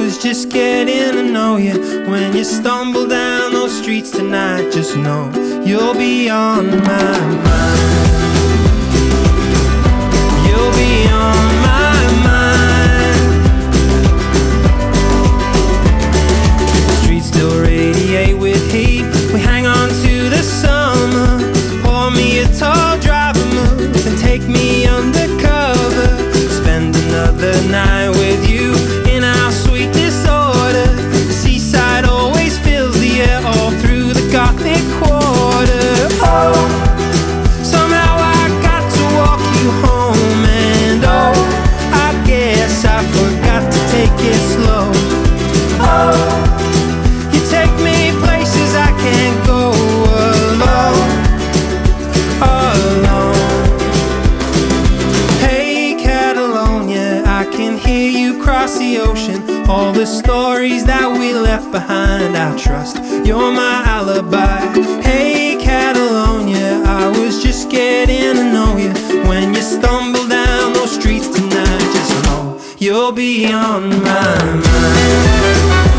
was just getting to know you. When you stumble down those streets tonight, just know you'll be on my mind. You'll be on my mind. The streets still radiate with heat. We hang on to the summer. Pour me a tall driver move and take me undercover. Spend another night with you in our sweet disorder. The seaside always fills the air all through the Gothic quarter. Oh, somehow I got to walk you home, and oh, I guess I forgot to take it slow. Oh, you take me places I can't go alone, alone. Hey Catalonia, I can hear you cross the ocean. All the stories that we left behind, I trust you're my alibi. Hey Catalonia, I was just getting to know you. When you stumble down those streets tonight, just know you'll be on my mind.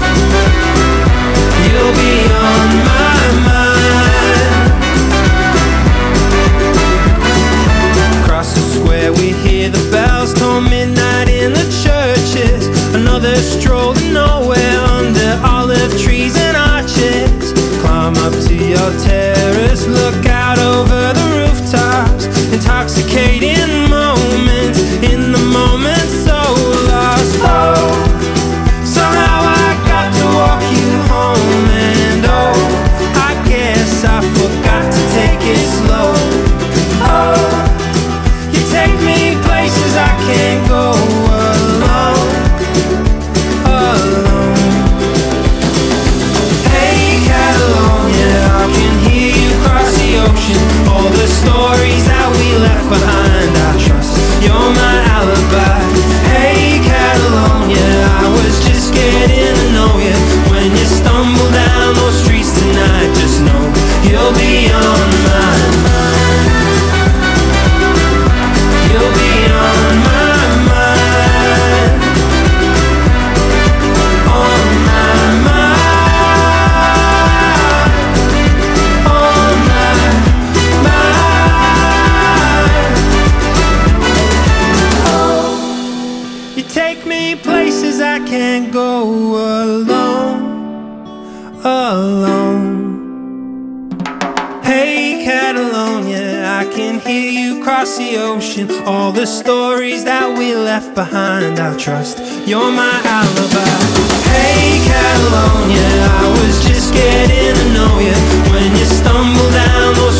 You'll be on my mind. Across the square we hear the bells till midnight in the churches. Another stroll to nowhere under olive trees and arches. Climb up to your terrace, look out over the rooftops. Intoxicating moments, in the moment so lost. Oh, somehow I got to walk you home, and oh, I guess I forgot to take it slow. Oh, you take me places I can't go alone, alone. Hey Catalonia, I can hear you cross the ocean. All the stories that we left behind, I trust you're my alibi. Hey Catalonia, I was just getting to know you. When you stumble down those streets tonight, just know you'll be on my mind. You'll be on my mind. On my mind. On my mind. Oh, you take me places I can't go alone, alone. Hey Catalonia, I can hear you cross the ocean. All the stories that we left behind, I trust you're my alibi. Hey Catalonia, I was just getting to know you. When you stumble down those